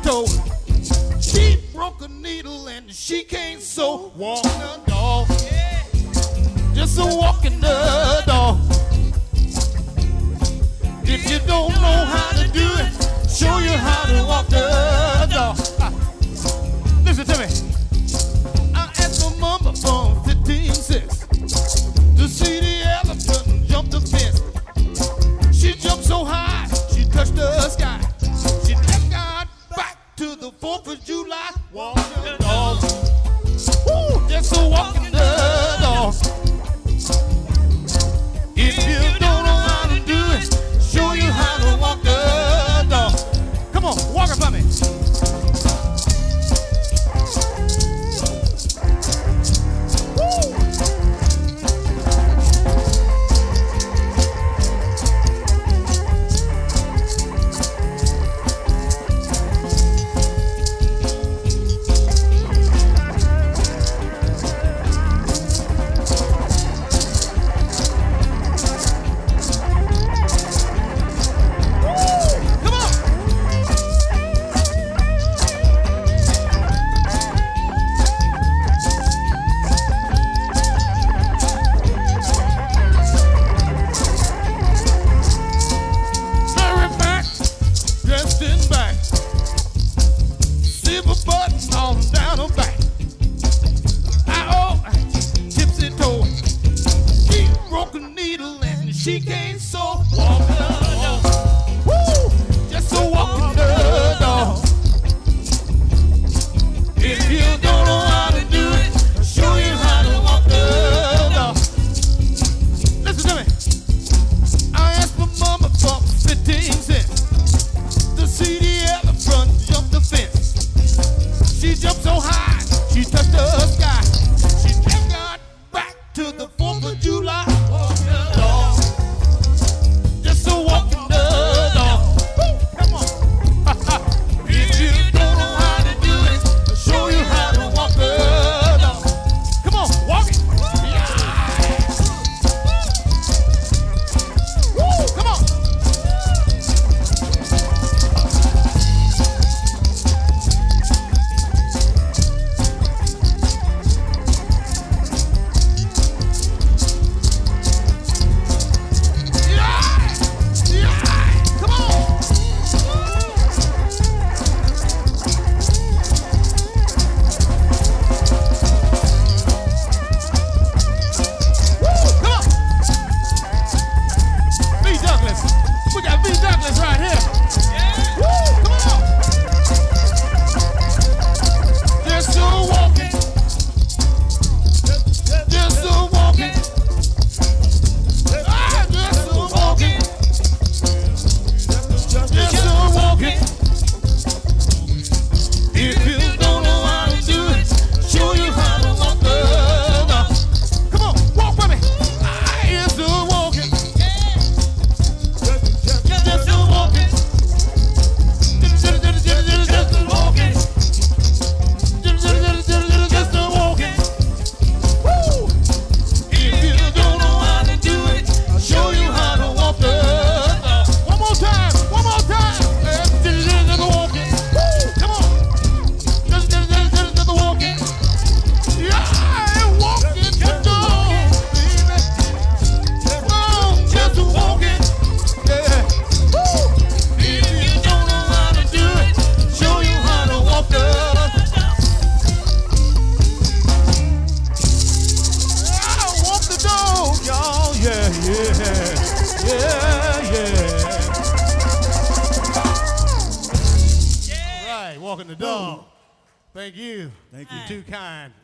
told. She broke a needle and she can't sew. Walk the dog, just a walking the dog. If you don't know how to do it, show you how to walk the dog. Listen to me. I asked my mama for 15 cents to see the elephant jump the fence. She jumped so high, she touched the sky. She never got back to the 4th of July. Walk the dog. Woo, just a walking the dog. If you don't know how to do it, show you how to walk the dog. Come on, walk it for me. She can't sew. Walk the dog. Woo! Just a walking the dog. If you don't know how to do it, show you how to walk the dog. Listen to me. I asked my mama for 15 cents to see the elephant jump the fence. She jumped so high, she touched the sky. She never got back to the 4th of July. Walk the dog. Walking the dog. Thank you. Thank you. You're too kind.